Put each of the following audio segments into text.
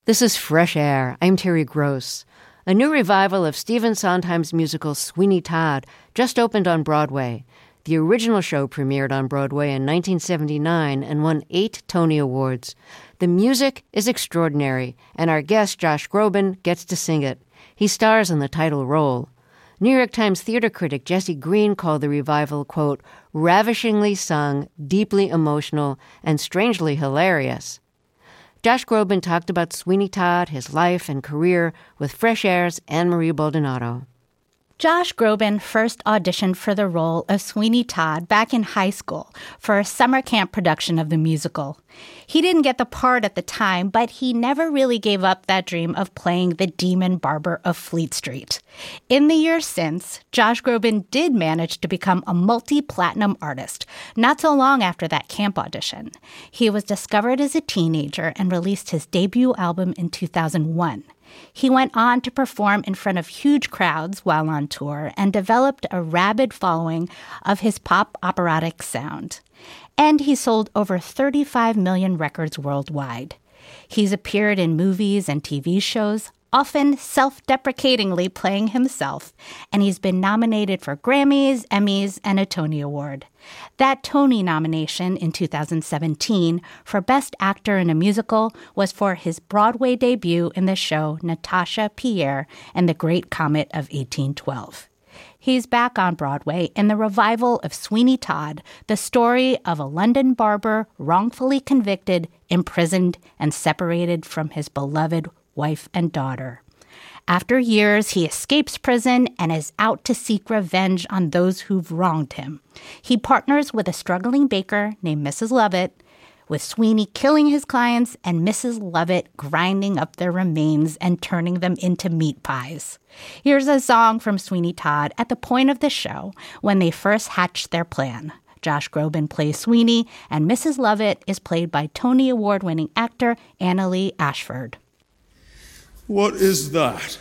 This is Fresh Air. I'm Terry Gross. A new revival of Stephen Sondheim's musical Sweeney Todd just opened on Broadway. The original show premiered on Broadway in 1979 and won 8 Tony Awards. The music is extraordinary, and our guest, Josh Groban, gets to sing it. He stars in the title role. New York Times theater critic Jesse Green called the revival, quote, ravishingly sung, deeply emotional, and strangely hilarious. Josh Groban talked about Sweeney Todd, his life and career, with Fresh Air's Anne-Marie Baldonado. Josh Groban first auditioned for the role of Sweeney Todd back in high school for a summer camp production of the musical. He didn't get the part at the time, but he never really gave up that dream of playing the demon barber of Fleet Street. In the years since, Josh Groban did manage to become a multi-platinum artist, not so long after that camp audition. He was discovered as a teenager and released his debut album in 2001. He went on to perform in front of huge crowds while on tour and developed a rabid following of his pop operatic sound. And he sold over 35 million records worldwide. He's appeared in movies and TV shows, often self-deprecatingly playing himself, and he's been nominated for Grammys, Emmys, and a Tony Award. That Tony nomination in 2017 for Best Actor in a Musical was for his Broadway debut in the show Natasha Pierre and the Great Comet of 1812. He's back on Broadway in the revival of Sweeney Todd, the story of a London barber wrongfully convicted, imprisoned, and separated from his beloved wife and daughter. After years, he escapes prison and is out to seek revenge on those who've wronged him. He partners with a struggling baker named Mrs. Lovett, with Sweeney killing his clients and Mrs. Lovett grinding up their remains and turning them into meat pies. Here's a song from Sweeney Todd at the point of the show when they first hatched their plan. Josh Groban plays Sweeney, and Mrs. Lovett is played by Tony Award-winning actor Annalee Ashford. What is that?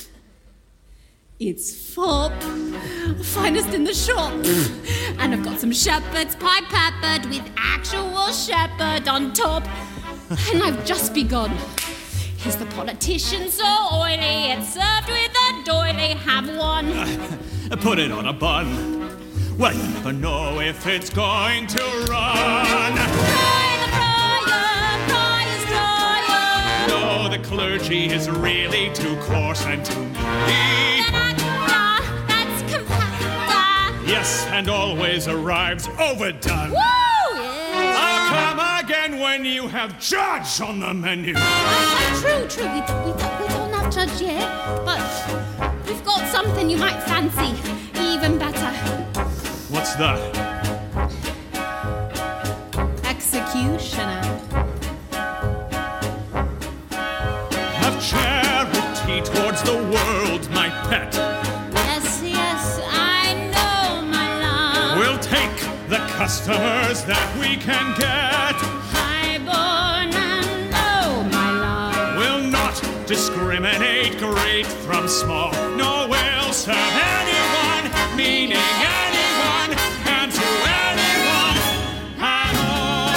It's fop, finest in the shop. And I've got some shepherd's pie peppered with actual shepherd on top. And I've just begun. Is the politician so oily? It's served with a doily. Have one. Put it on a bun. Well, you never know if it's going to run. Fry the fryer, fry is dryer. No, the clergy is really too coarse and too meaty. That's compactor. Yes, and always arrives overdone. Woo! Yeah. I'll come again when you have judge on the menu. True. We don't have judge yet, but we've got something you might fancy. Even better. What's that? Executioner. Have charity towards the world, my pet. Yes, I know, my love. We'll take the customers that we can get. Highborn and low, my love. We'll not discriminate great from small. No, we'll serve anyone, meaning anyone, and to anyone at all.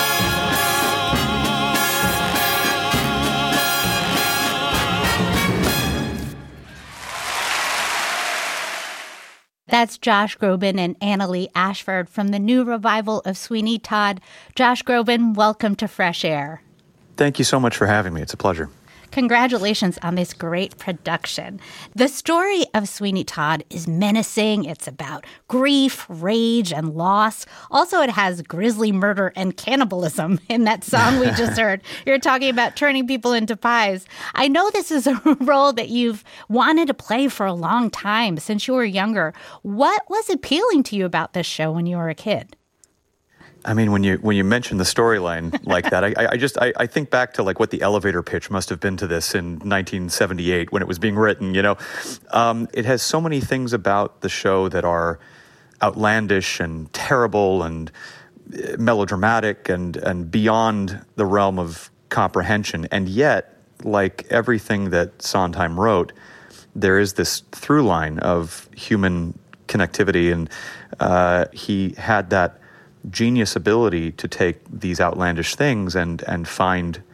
That's Josh Groban and Annalee Ashford from the new revival of Sweeney Todd. Josh Groban, welcome to Fresh Air. Thank you so much for having me. It's a pleasure. Congratulations on this great production. The story of Sweeney Todd is menacing. It's about grief, rage, and loss. Also, it has grisly murder and cannibalism in that song we just heard. You're talking about turning people into pies. I know this is a role that you've wanted to play for a long time, since you were younger. What was appealing to you about this show when you were a kid? I mean, when you mention the storyline like that, I think back to like what the elevator pitch must have been to this in 1978 when it was being written. You know, it has so many things about the show that are outlandish and terrible and melodramatic and beyond the realm of comprehension. And yet, like everything that Sondheim wrote, there is this through line of human connectivity, and he had that genius ability to take these outlandish things and find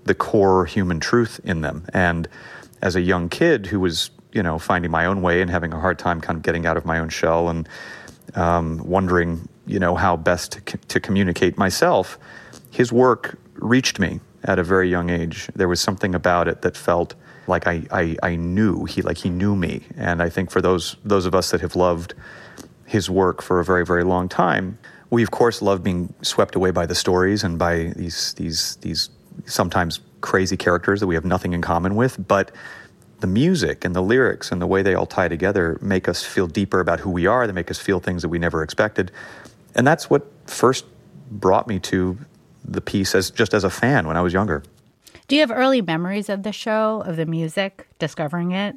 the core human truth in them. And as a young kid who was, finding my own way and having a hard time kind of getting out of my own shell and wondering, how best to communicate myself, his work reached me at a very young age. There was something about it that felt like I knew, he knew me. And I think for those of us that have loved his work for a very, very long time, we of course love being swept away by the stories and by these sometimes crazy characters that we have nothing in common with, but the music and the lyrics and the way they all tie together make us feel deeper about who we are. They make us feel things that we never expected. And that's what first brought me to the piece as a fan when I was younger. Do you have early memories of the show, of the music, discovering it?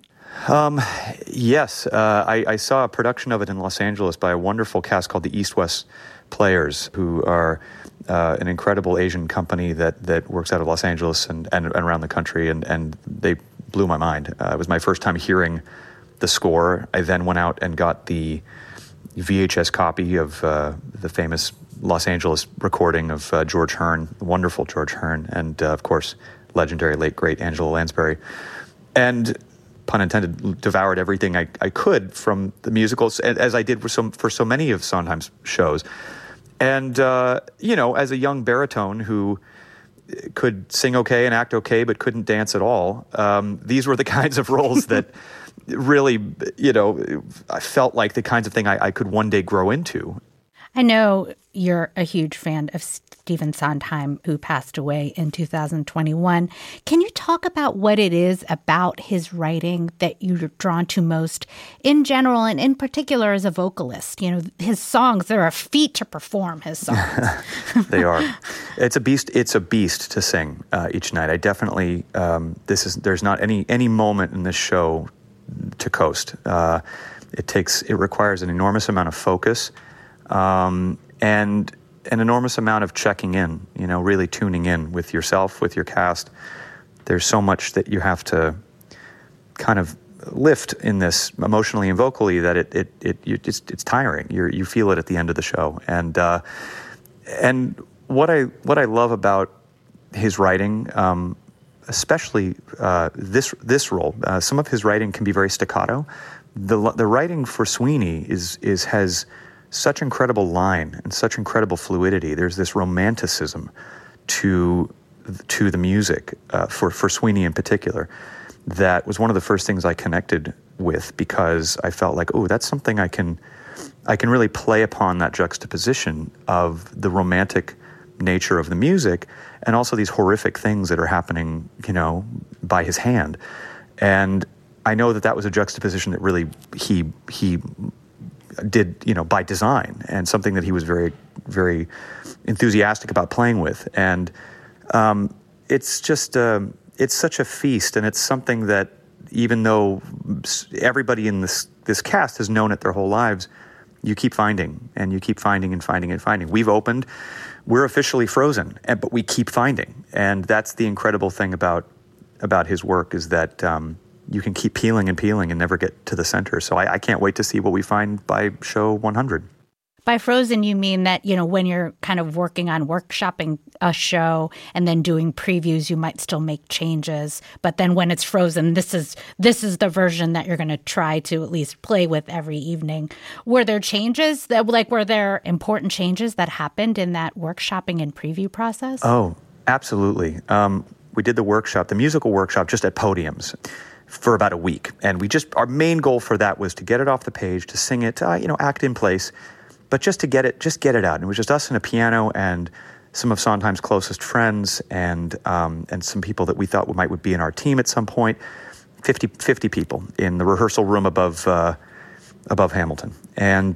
Yes. I saw a production of it in Los Angeles by a wonderful cast called the East West Players, who are an incredible Asian company that works out of Los Angeles and around the country, and they blew my mind. It was my first time hearing the score. I then went out and got the VHS copy of the famous Los Angeles recording of George Hearn, the wonderful George Hearn, and of course, legendary late great Angela Lansbury. And pun intended, devoured everything I could from the musicals, as I did for so many of Sondheim's shows. And, as a young baritone who could sing okay and act okay, but couldn't dance at all, these were the kinds of roles that really, I felt like the kinds of thing I could one day grow into. I know you're a huge fan of Stephen Sondheim, who passed away in 2021. Can you talk about what it is about his writing that you're drawn to most in general and in particular as a vocalist? His songs, they're a feat to perform his songs. They are. It's a beast to sing each night. I definitely, there's not any moment in this show to coast. It requires an enormous amount of focus, and an enormous amount of checking in, really tuning in with yourself, with your cast. There's so much that you have to kind of lift in this emotionally and vocally that it's tiring. You feel it at the end of the show. And what I love about his writing, especially this role, some of his writing can be very staccato. The writing for Sweeney has such incredible line and such incredible fluidity. There's this romanticism to the music for Sweeney in particular that was one of the first things I connected with, because I felt like, oh, that's something I can really play upon, that juxtaposition of the romantic nature of the music and also these horrific things that are happening, by his hand. And I know that was a juxtaposition that really he did, by design, and something that he was very, very enthusiastic about playing with. And it's just, it's such a feast, and it's something that even though everybody in this cast has known it their whole lives, you keep finding, and you keep finding and finding and finding. We've opened, we're officially frozen, but we keep finding. And that's the incredible thing about his work, is that you can keep peeling and peeling and never get to the center. So I can't wait to see what we find by show 100. By frozen, you mean that, when you're kind of working on workshopping a show and then doing previews, you might still make changes. But then when it's frozen, this is the version that you're going to try to at least play with every evening. Were there changes were there important changes that happened in that workshopping and preview process? Oh, absolutely. We did the musical workshop just at podiums for about a week. And our main goal for that was to get it off the page, to sing it, act in place, but just get it out. And it was just us and a piano and some of Sondheim's closest friends and some people that we thought would be in our team at some point. 50 people in the rehearsal room above Hamilton. And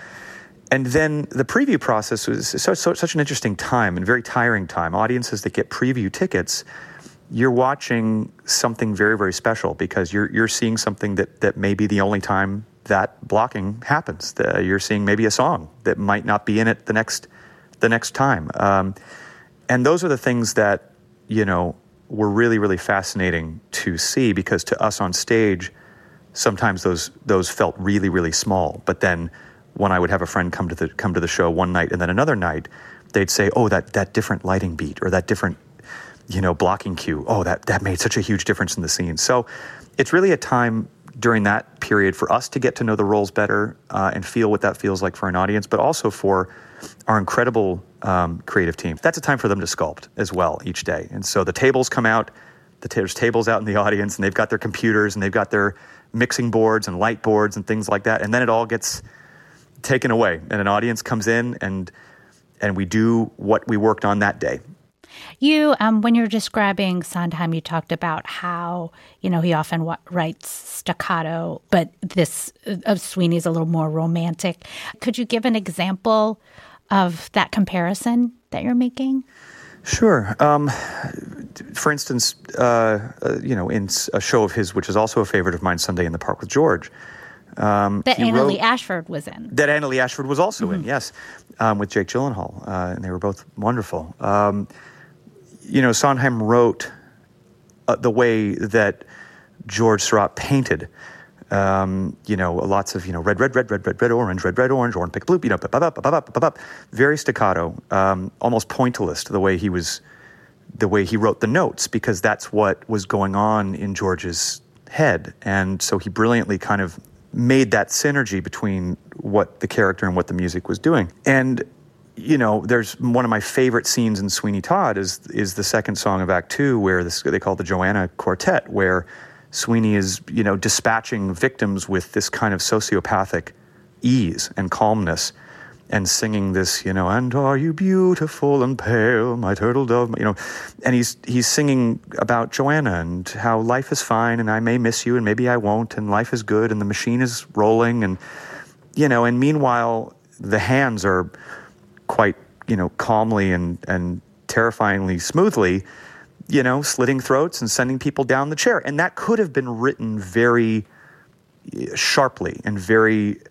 then the preview process was such an interesting time and very tiring time. Audiences that get preview tickets, you're watching something very, very special, because you're seeing something that may be the only time that blocking happens. You're seeing maybe a song that might not be in it the next time. And those are the things that, were really, really fascinating to see, because to us on stage, sometimes those felt really, really small. But then when I would have a friend come to the show one night and then another night, they'd say, oh, that different lighting beat, or that different blocking cue. Oh, that made such a huge difference in the scene. So it's really a time during that period for us to get to know the roles better and feel what that feels like for an audience, but also for our incredible creative team. That's a time for them to sculpt as well each day. And so the tables come out, there's tables out in the audience, and they've got their computers, and they've got their mixing boards and light boards and things like that. And then it all gets taken away, and an audience comes in, and we do what we worked on that day. You, when you're describing Sondheim, you talked about how, he often writes staccato, but this of Sweeney's a little more romantic. Could you give an example of that comparison that you're making? Sure. For instance, in a show of his, which is also a favorite of mine, Sunday in the Park with George. That Anna Lee Ashford was in. That Anna Lee Ashford was also in, yes, with Jake Gyllenhaal, and they were both wonderful. Sondheim wrote the way that George Seurat painted. Lots of red, orange, pick blue, very staccato, almost pointillist the way he wrote the notes, because that's what was going on in George's head, and so he brilliantly kind of made that synergy between what the character and what the music was doing. And there's one of my favorite scenes in Sweeney Todd is the second song of Act 2, where they call it the Joanna Quartet, where Sweeney is, dispatching victims with this kind of sociopathic ease and calmness, and singing this, and are you beautiful and pale, my turtle dove, and he's singing about Joanna and how life is fine, and I may miss you, and maybe I won't, and life is good, and the machine is rolling, and and meanwhile the hands are quite, calmly and terrifyingly smoothly, slitting throats and sending people down the chair. And that could have been written very sharply and very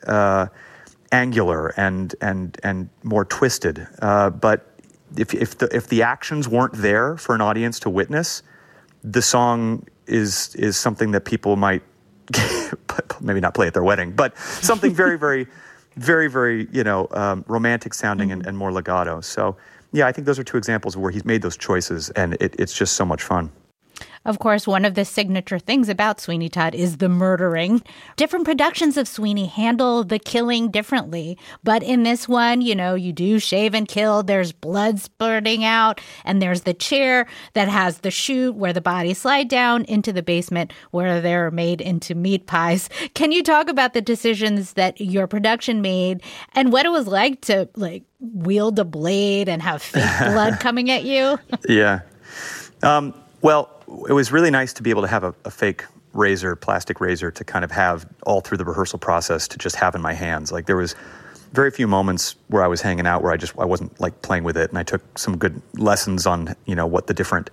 angular and more twisted. But if the actions weren't there for an audience to witness, the song is something that people might maybe not play at their wedding, but something very, very, very, very, romantic sounding and more legato. So, yeah, I think those are two examples where he's made those choices, and it's just so much fun. Of course, one of the signature things about Sweeney Todd is the murdering. Different productions of Sweeney handle the killing differently. But in this one, you do shave and kill. There's blood spurting out. And there's the chair that has the chute where the bodies slide down into the basement where they're made into meat pies. Can you talk about the decisions that your production made and what it was like to, wield a blade and have fake blood coming at you? Yeah. Well, it was really nice to be able to have a fake razor, plastic razor, to kind of have all through the rehearsal process to just have in my hands. There was very few moments where I was hanging out where I wasn't playing with it, and I took some good lessons on what the different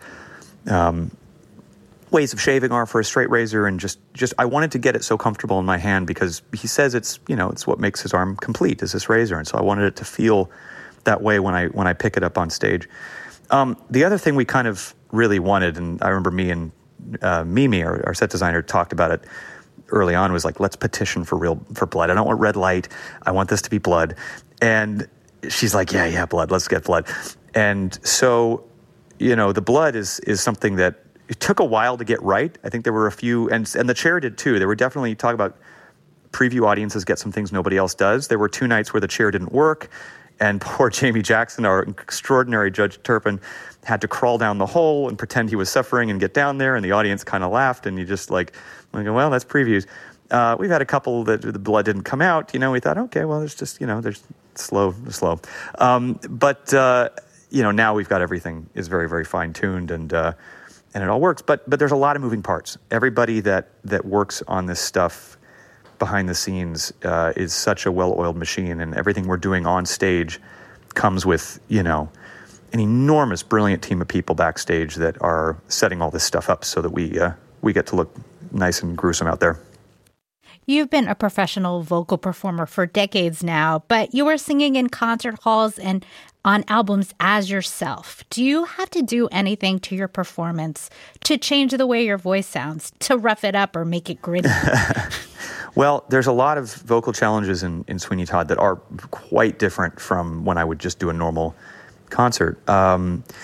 ways of shaving are for a straight razor, and just I wanted to get it so comfortable in my hand because he says it's it's what makes his arm complete is this razor, and so I wanted it to feel that way when I pick it up on stage. The other thing we kind of really wanted, and I remember me and Mimi, our set designer, talked about it early on, was let's petition for blood. I don't want red light. I want this to be blood. And she's like, yeah, blood. Let's get blood. And so, the blood is something that it took a while to get right. I think there were a few, and the chair did too. There were definitely, talk about preview audiences get some things nobody else does. There were 2 nights where the chair didn't work. And poor Jamie Jackson, our extraordinary Judge Turpin, had to crawl down the hole and pretend he was suffering and get down there, and the audience kind of laughed, and you just well, that's previews. We've had a couple that the blood didn't come out. We thought, okay, well, there's just, there's slow. But now we've got everything is very, very fine-tuned, and it all works. But there's a lot of moving parts. Everybody that works on this stuff behind the scenes is such a well-oiled machine, and everything we're doing on stage comes with, an enormous, brilliant team of people backstage that are setting all this stuff up so that we get to look nice and gruesome out there. You've been a professional vocal performer for decades now, but you were singing in concert halls and on albums as yourself. Do you have to do anything to your performance to change the way your voice sounds, to rough it up or make it gritty? Well, there's a lot of vocal challenges in Sweeney Todd that are quite different from when I would just do a normal concert.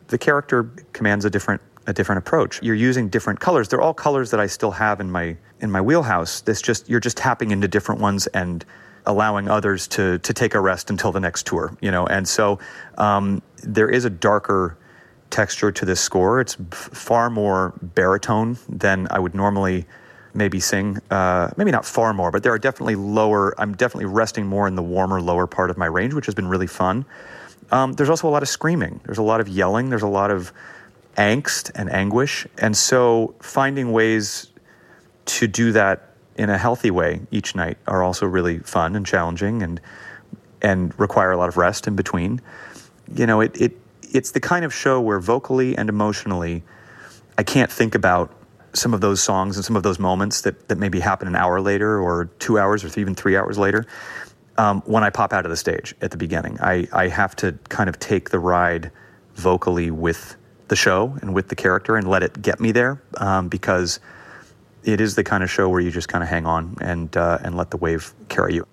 the character commands a different approach. You're using different colors. They're all colors that I still have in my wheelhouse. You're just tapping into different ones and allowing others to take a rest until the next tour, And so there is a darker texture to this score. It's far more baritone than I would normally maybe sing. Maybe not far more, but there are definitely I'm definitely resting more in the warmer lower part of my range, which has been really fun. There's also a lot of screaming. There's a lot of yelling. There's a lot of angst and anguish. And so finding ways to do that in a healthy way each night are also really fun and challenging and require a lot of rest in between. It's the kind of show where vocally and emotionally I can't think about some of those songs and some of those moments that maybe happen an hour later or 2 hours or even 3 hours later when I pop out of the stage at the beginning. I have to kind of take the ride vocally with the show and with the character and let it get me there because it is the kind of show where you just kind of hang on and let the wave carry you.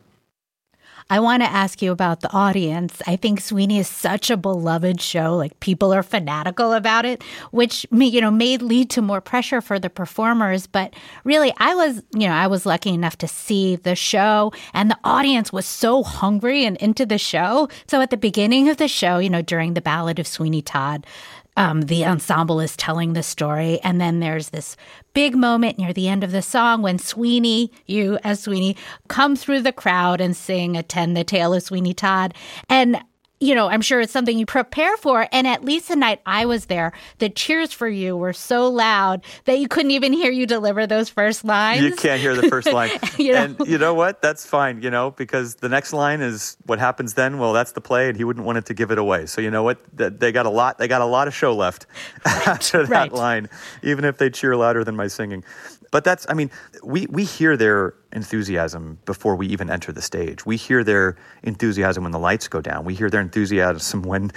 I want to ask you about the audience. I think Sweeney is such a beloved show. Like, people are fanatical about it, which, may lead to more pressure for the performers. But really, I was lucky enough to see the show, and the audience was so hungry and into the show. So at the beginning of the show, during the Ballad of Sweeney Todd, the ensemble is telling the story, and then there's this big moment near the end of the song when you as Sweeney, come through the crowd and sing "Attend the Tale of Sweeney Todd." And I'm sure it's something you prepare for. And at least the night I was there, the cheers for you were so loud that you couldn't even hear you deliver those first lines. You can't hear the first line. And you know what? That's fine, because the next line is what happens then. Well, that's the play, and he wouldn't want it to give it away. So you know what? They got a lot of show left after that line, even if they cheer louder than my singing. But we hear their enthusiasm before we even enter the stage. We hear their enthusiasm when the lights go down. We hear their enthusiasm when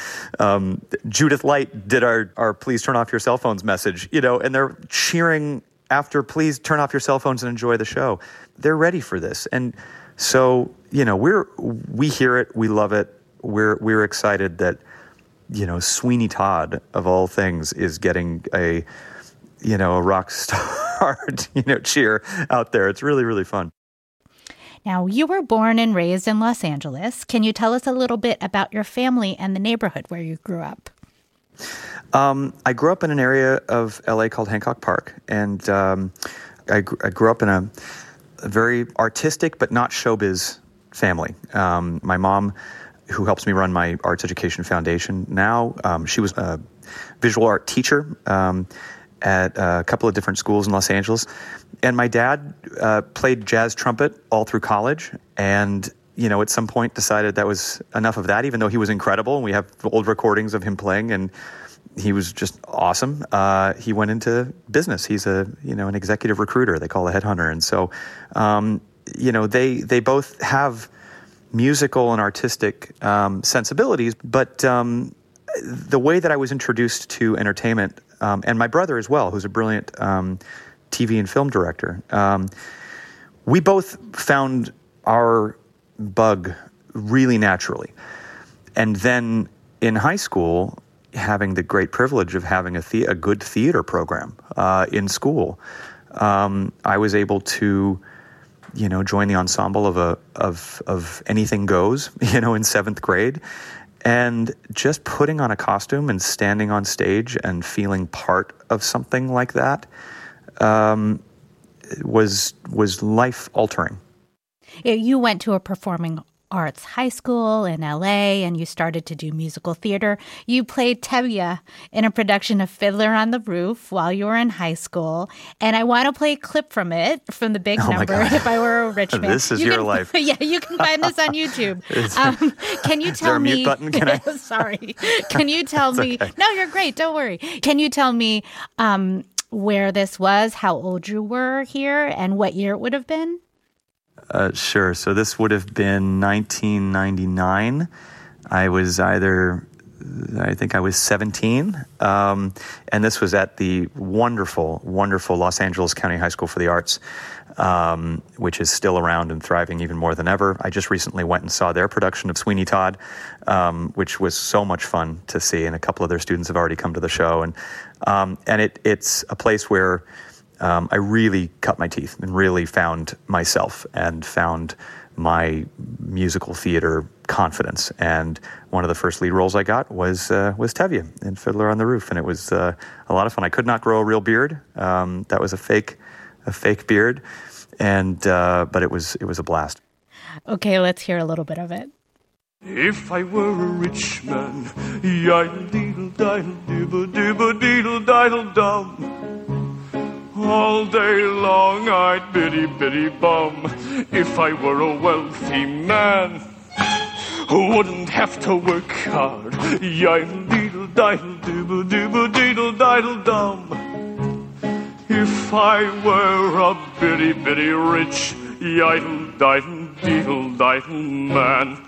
Judith Light did our "Please turn off your cell phones" message, and they're cheering after "Please turn off your cell phones and enjoy the show." They're ready for this. And so, we hear it, we love it. We're excited that, Sweeney Todd, of all things, is getting a rock star, cheer out there. It's really, really fun. Now, you were born and raised in Los Angeles. Can you tell us a little bit about your family and the neighborhood where you grew up? I grew up in an area of LA called Hancock Park, and I grew up in a very artistic but not showbiz family. My mom, who helps me run my arts education foundation now, she was a visual art teacher at a couple of different schools in Los Angeles. And my dad played jazz trumpet all through college and, at some point decided that was enough of that, even though he was incredible. And we have old recordings of him playing and he was just awesome. He went into business. He's an executive recruiter, they call a headhunter. And so, they both have musical and artistic sensibilities, but the way that I was introduced to entertainment, and my brother as well, who's a brilliant TV and film director, we both found our bug really naturally. And then in high school, having the great privilege of having a good theater program in school, I was able to join the ensemble of Anything Goes, in seventh grade. And just putting on a costume and standing on stage and feeling part of something like that was life-altering. You went to a performing arts high school in LA and you started to do musical theater. You played Tevye in a production of Fiddler on the Roof while you were in high school. And I want to play a clip from it, from the big number, If I Were a Rich Man. This is your life. Yeah, you can find this on YouTube. Can you tell me... Is there a mute button? Sorry. Can you tell me... Okay. No, you're great. Don't worry. Can you tell me where this was, how old you were here, and what year it would have been? Sure. So this would have been 1999. I was either I think I was 17. And this was at the wonderful, wonderful Los Angeles County High School for the Arts, which is still around and thriving even more than ever. I just recently went and saw their production of Sweeney Todd, which was so much fun to see. And a couple of their students have already come to the show. And it's a place where I really cut my teeth and really found myself and found my musical theater confidence. And one of the first lead roles I got was Tevye in Fiddler on the Roof, and it was a lot of fun. I could not grow a real beard. That was a fake beard, and but it was a blast. Okay, let's hear a little bit of it. If I were a rich man, yiddle-deedle-diddle-dibba-dibba-deedle-diddle-dum. All day long I'd biddy-biddy-bum. If I were a wealthy man, wouldn't have to work hard. Yiddle-deedle-diddle-dibba-dibba-deedle-diddle-dum. If I were a bitty-bitty rich yiddle-diddle-diddle man.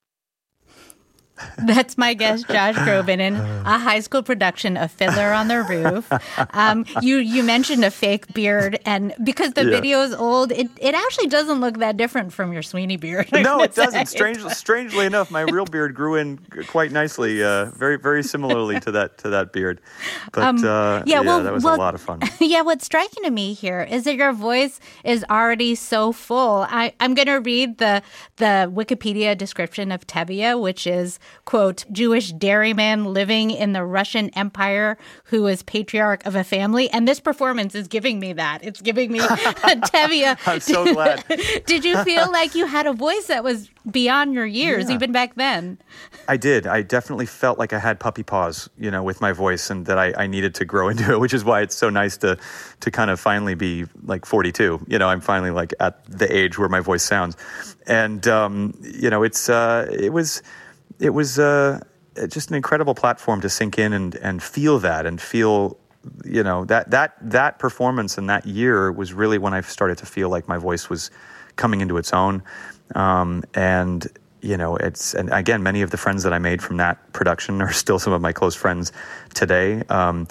That's my guest, Josh Groban, in a high school production of Fiddler on the Roof. You mentioned a fake beard, and because the video is old, it actually doesn't look that different from your Sweeney beard. No, it doesn't. Strangely enough, my real beard grew in quite nicely, very, very similarly to that beard. But that was a lot of fun. Yeah, what's striking to me here is that your voice is already so full. I'm going to read the Wikipedia description of Tevye, which is, quote, Jewish dairyman living in the Russian Empire who is patriarch of a family. And this performance is giving me that. It's giving me Tevye. I'm so glad. Did you feel like you had a voice that was beyond your years, even back then? I did. I definitely felt like I had puppy paws, with my voice, and that I needed to grow into it, which is why it's so nice to kind of finally be like 42. I'm finally like at the age where my voice sounds. And, it was just an incredible platform to sink in and feel that, and feel, that performance and that year was really when I started to feel like my voice was coming into its own. And again, many of the friends that I made from that production are still some of my close friends today.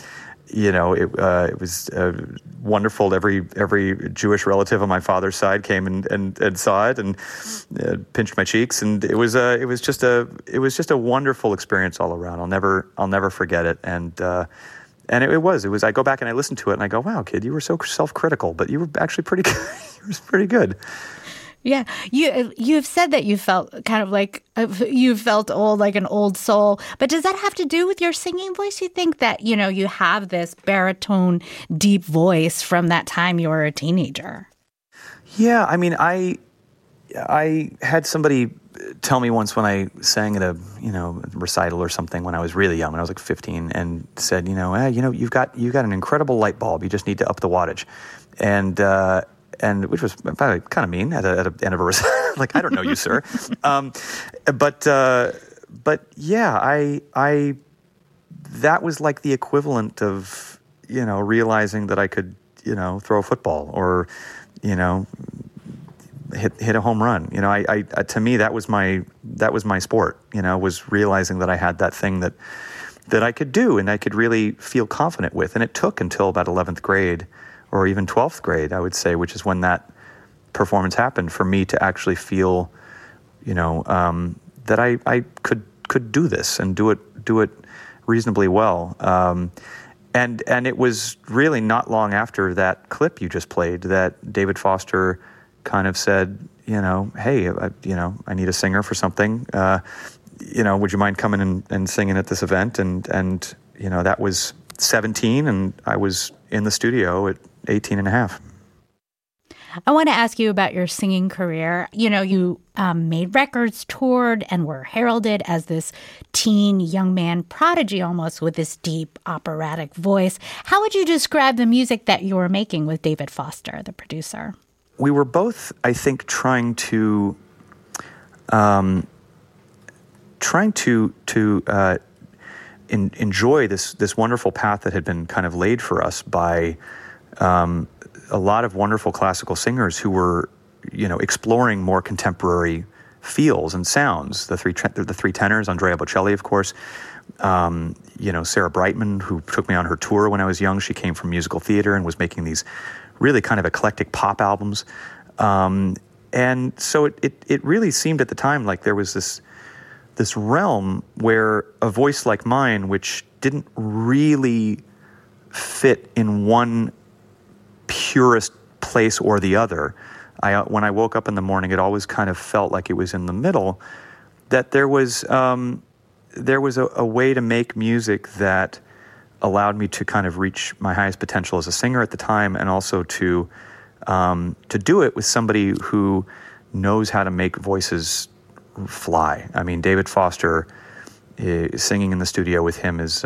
It was wonderful. Every Jewish relative on my father's side came and saw it and pinched my cheeks, and it was just a wonderful experience all around. I'll never forget it. And it was. I go back and I listen to it and I go, wow, kid, you were so self-critical, but you were actually pretty good. You were pretty good. Yeah, you've said that you felt kind of like you felt old, like an old soul. But does that have to do with your singing voice? You think that you have this baritone, deep voice from that time you were a teenager? Yeah, I mean, I had somebody tell me once when I sang at a recital or something when I was really young, when I was like 15, and said, you've got an incredible light bulb. You just need to up the wattage, and which was kind of mean at an anniversary. Like, I don't know you, sir. But yeah, I that was like the equivalent of, realizing that I could, throw a football or, hit a home run. I to me, that was my sport, was realizing that I had that thing that I could do and I could really feel confident with. And it took until about 11th grade or even 12th grade, I would say, which is when that performance happened, for me to actually feel, that I could do this and do it reasonably well. And it was really not long after that clip you just played that David Foster kind of said, hey, I need a singer for something. Would you mind coming and singing at this event? And that was 17, and I was in the studio at 18 and a half. I want to ask you about your singing career. You made records, toured, and were heralded as this teen young man prodigy almost with this deep operatic voice. How would you describe the music that you were making with David Foster, the producer? We were both, I think, trying to enjoy this wonderful path that had been kind of laid for us by a lot of wonderful classical singers who were, exploring more contemporary feels and sounds. The three tenors, Andrea Bocelli, of course, Sarah Brightman, who took me on her tour when I was young. She came from musical theater and was making these really kind of eclectic pop albums. And so it really seemed at the time like there was this realm where a voice like mine, which didn't really fit in one purest place or the other, when I woke up in the morning, it always kind of felt like it was in the middle, that there was a way to make music that allowed me to kind of reach my highest potential as a singer at the time, and also to do it with somebody who knows how to make voices fly. I mean, David Foster, singing in the studio with him is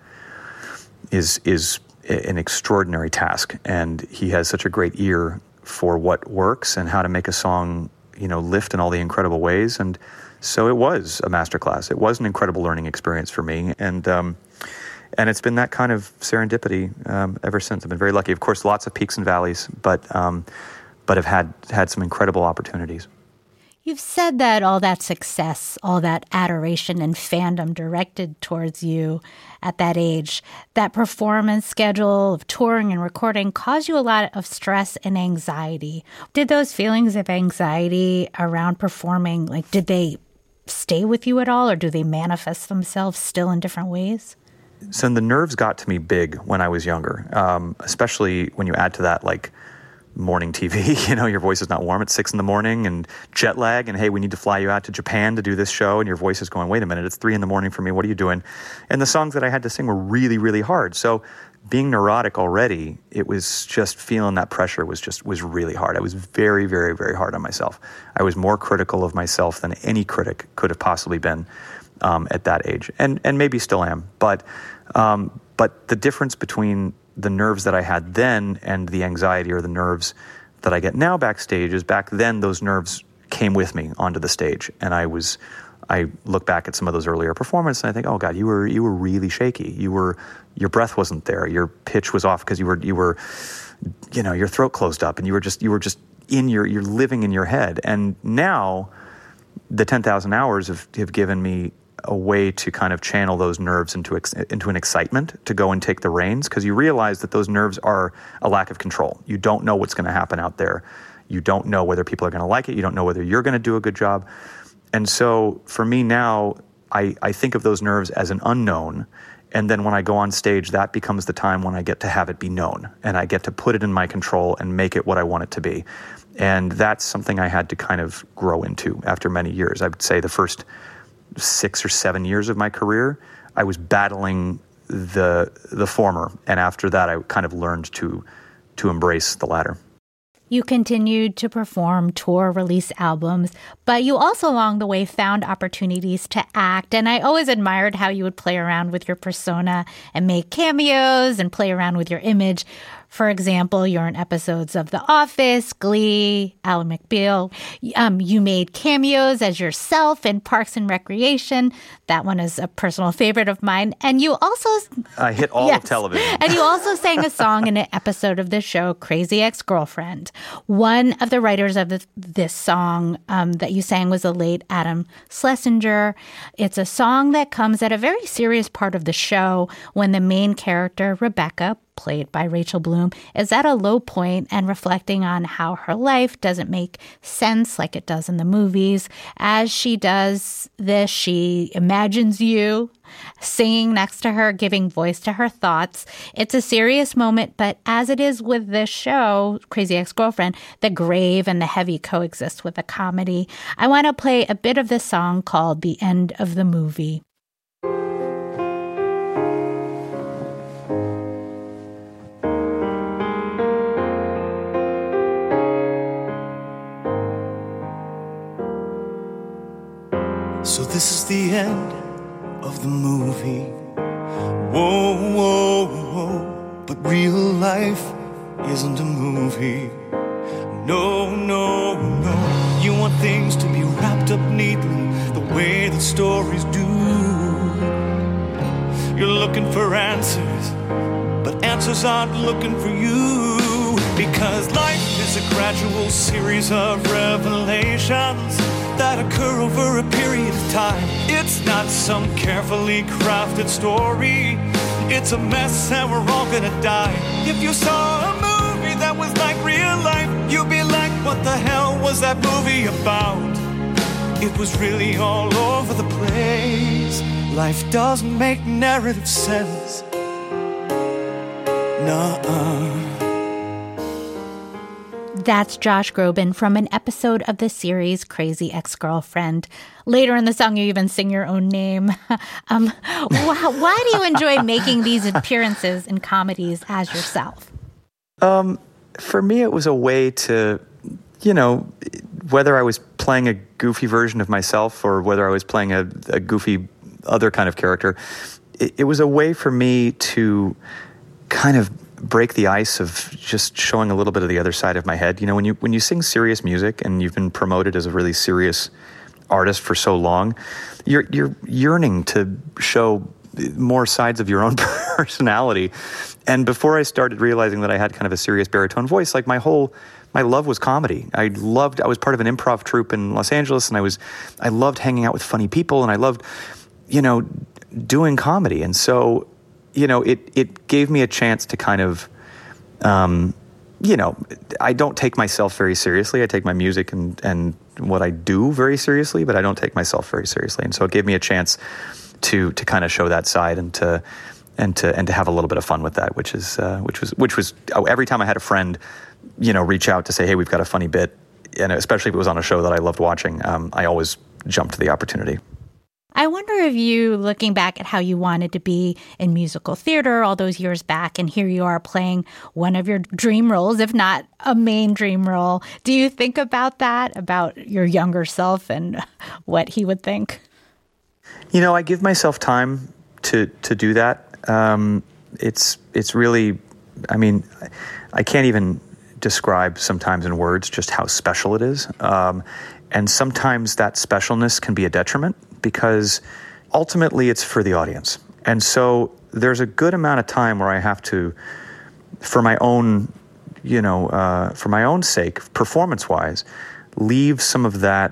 an extraordinary task, and he has such a great ear for what works and how to make a song, lift in all the incredible ways. And so it was a masterclass. It was an incredible learning experience for me, and it's been that kind of serendipity ever since. I've been very lucky. Of course, lots of peaks and valleys, but have had some incredible opportunities. You've said that all that success, all that adoration and fandom directed towards you at that age, that performance schedule of touring and recording caused you a lot of stress and anxiety. Did those feelings of anxiety around performing, did they stay with you at all, or do they manifest themselves still in different ways? So the nerves got to me big when I was younger, especially when you add to that, morning TV, your voice is not warm at 6 a.m. and jet lag, and hey, we need to fly you out to Japan to do this show, and your voice is going, wait a minute, it's 3 a.m. for me, what are you doing? And the songs that I had to sing were really, really hard. So being neurotic already, it was just feeling that pressure was really hard. I was very, very, very hard on myself. I was more critical of myself than any critic could have possibly been at that age, and maybe still am. But the difference between the nerves that I had then and the anxiety or the nerves that I get now backstage is, back then those nerves came with me onto the stage, and I look back at some of those earlier performances and I think, oh God, you were really shaky. Your breath wasn't there. Your pitch was off because you were your throat closed up, and you were just you're living in your head. And now the 10,000 hours have given me a way to kind of channel those nerves into an excitement to go and take the reins, because you realize that those nerves are a lack of control. You don't know what's going to happen out there. You don't know whether people are going to like it. You don't know whether you're going to do a good job. And so for me now, I think of those nerves as an unknown. And then when I go on stage, that becomes the time when I get to have it be known, and I get to put it in my control and make it what I want it to be. And that's something I had to kind of grow into after many years. I would say the first 6 or 7 years of my career, I was battling the former, and after that, I kind of learned to embrace the latter. You continued to perform, tour, release albums, but you also along the way found opportunities to act. And I always admired how you would play around with your persona and make cameos and play around with your image. For example, you're in episodes of The Office, Glee, Ally McBeal. You made cameos as yourself in Parks and Recreation. That one is a personal favorite of mine. And you also... I hit all of television. And you also sang a song in an episode of the show, Crazy Ex-Girlfriend. One of the writers of this song that you sang was the late Adam Schlesinger. It's a song that comes at a very serious part of the show when the main character, Rebecca, played by Rachel Bloom, is at a low point and reflecting on how her life doesn't make sense like it does in the movies. As she does this, she imagines you singing next to her, giving voice to her thoughts. It's a serious moment, but as it is with this show, Crazy Ex-Girlfriend, the grave and the heavy coexist with the comedy. I want to play a bit of this song called The End of the Movie. So this is the end of the movie. Whoa, whoa, whoa. But real life isn't a movie. No, no, no. You want things to be wrapped up neatly, the way that stories do. You're looking for answers, but answers aren't looking for you. Because life is a gradual series of revelations. that occur over a period of time. It's not some carefully crafted story. It's a mess and we're all gonna die. If you saw a movie that was like real life, you'd be like, what the hell was that movie about? It was really all over the place. Life doesn't make narrative sense. Nuh-uh. That's Josh Groban from an episode of the series Crazy Ex-Girlfriend. Later in the song, you even sing your own name. Why do you enjoy making these appearances in comedies as yourself? For me, it was a way to, whether I was playing a goofy version of myself or whether I was playing a goofy other kind of character, it was a way for me to kind of break the ice of just showing a little bit of the other side of my head. When you sing serious music and you've been promoted as a really serious artist for so long, you're yearning to show more sides of your own personality. And before I started realizing that I had kind of a serious baritone voice, like my love was comedy. I was part of an improv troupe in Los Angeles, and I loved hanging out with funny people, and I loved, doing comedy. And so, it gave me a chance to kind of, I don't take myself very seriously. I take my music and what I do very seriously, but I don't take myself very seriously. And so it gave me a chance to kind of show that side and to have a little bit of fun with that, which was every time I had a friend, reach out to say, hey, we've got a funny bit, and especially if it was on a show that I loved watching, I always jumped to the opportunity. I wonder if you, looking back at how you wanted to be in musical theater all those years back, and here you are playing one of your dream roles, if not a main dream role. Do you think about that, about your younger self and what he would think? I give myself time to do that. It's really, I can't even describe sometimes in words just how special it is. And sometimes that specialness can be a detriment because ultimately it's for the audience. And so there's a good amount of time where I have to, for my own sake, performance-wise, leave some of that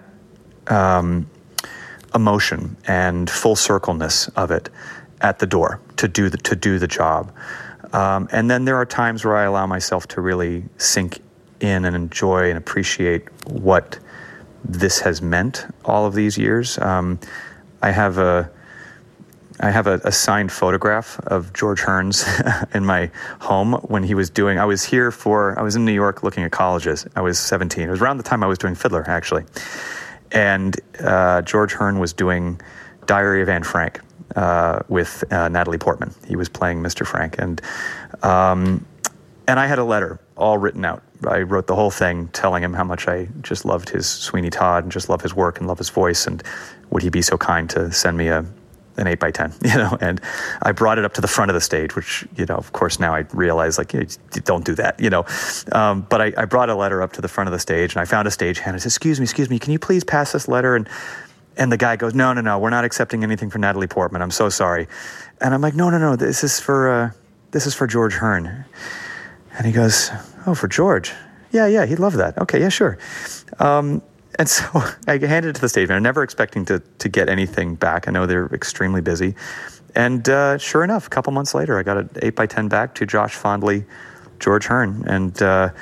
emotion and full circleness of it at the door to do the job. And then there are times where I allow myself to really sink in and enjoy and appreciate what this has meant all of these years. I have a signed photograph of George Hearns in my home when he was doing, I was in New York looking at colleges. I was 17. It was around the time I was doing Fiddler, actually. And George Hearn was doing Diary of Anne Frank with Natalie Portman. He was playing Mr. Frank. And I had a letter all written out. I wrote the whole thing telling him how much I just loved his Sweeney Todd and just love his work and love his voice, and would he be so kind to send me an 8x10, and I brought it up to the front of the stage, which, of course now I realize, don't do that, but I brought a letter up to the front of the stage, and I found a stagehand. I said, excuse me, can you please pass this letter? And the guy goes, no, we're not accepting anything from Natalie Portman. I'm so sorry. And I'm like, no, this is for George Hearn. And he goes, oh, for George? Yeah, he'd love that. Okay, yeah, sure. And so I handed it to the stage, and I'm never expecting to get anything back. I know they're extremely busy. And sure enough, a couple months later, I got an 8x10 back to Josh Fondley, George Hearn. And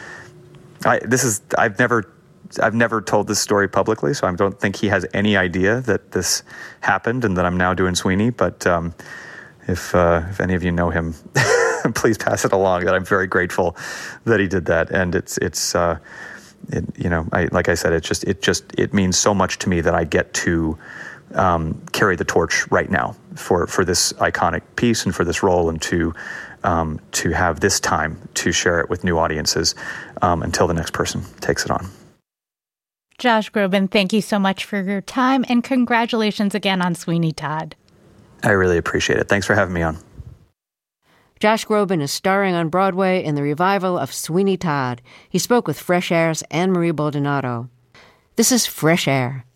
I've never told this story publicly, so I don't think he has any idea that this happened and that I'm now doing Sweeney. But if any of you know him, please pass it along that I'm very grateful that he did that. And like I said, it means so much to me that I get to carry the torch right now for this iconic piece and for this role, and to have this time to share it with new audiences until the next person takes it on. Josh Groban, thank you so much for your time, and congratulations again on Sweeney Todd. I really appreciate it. Thanks for having me on. Josh Groban is starring on Broadway in the revival of Sweeney Todd. He spoke with Fresh Air's Anne-Marie Baldonado. This is Fresh Air.